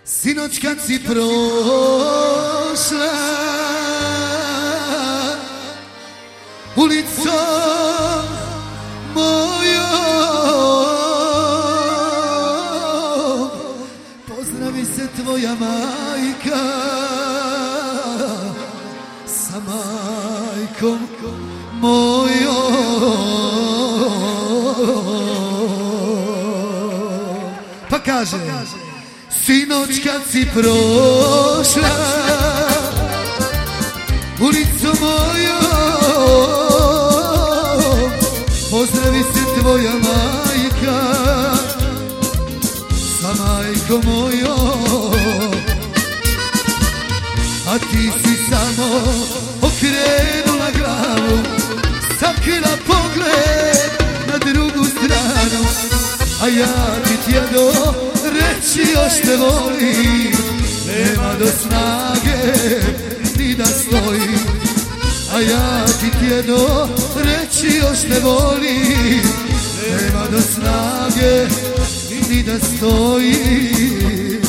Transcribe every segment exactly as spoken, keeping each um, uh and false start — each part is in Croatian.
Sinoć kad si prošla ulicom mojom, pozdravi se tvoja majka sa majkom mojom. Pa kaže, sinoć kad si prošla ulicom mojom, pozdravi se tvoja majka sa majkom mojom. A ti si samo okrenula glavu, sakrila pogled na drugu stranu, a ja ti tjedo reći još te volim, nema do snage ni da stojim. A ja ti tjedo reći još te volim, nema do snage ni da stojim.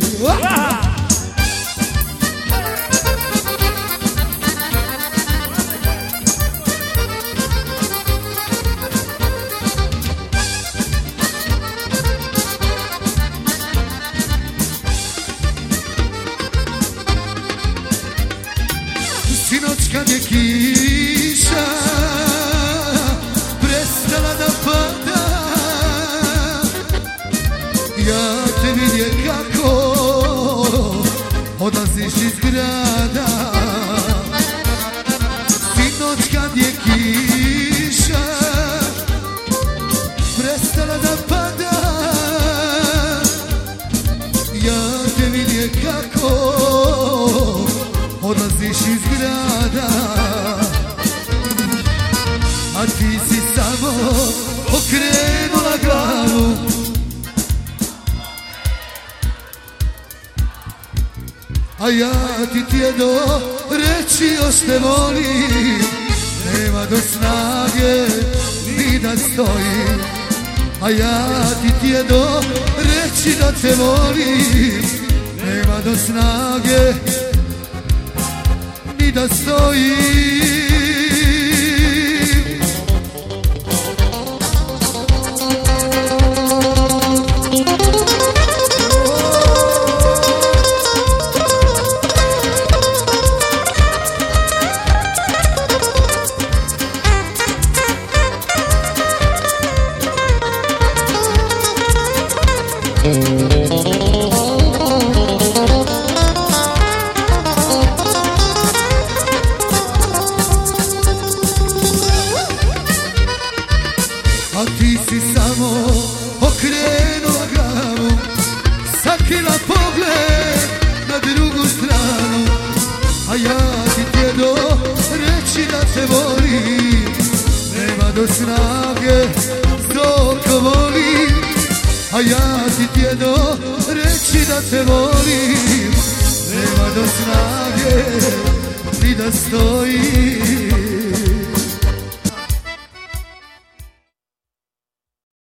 Sinoć kad je kiša prestala da pada, ja te vidje kako odlaziš iz grada. Sinoć kad je kiša prestala da pada, ja te vidje kako odlaziš iz grada. A ti si samo okrenula glavu, a ja ti tjedo reći još te volim, nema do snage ni da stojim. A ja ti tjedo reći da te volim, nema do snage ni da stojim. A ti si samo okrenula glavu, sakrila pogled na drugu stranu, a ja ti tjedo reći da te volim, nema do snage toliko volim. A ja ti tjedo reći da te volim, nema do snage ni da stojim.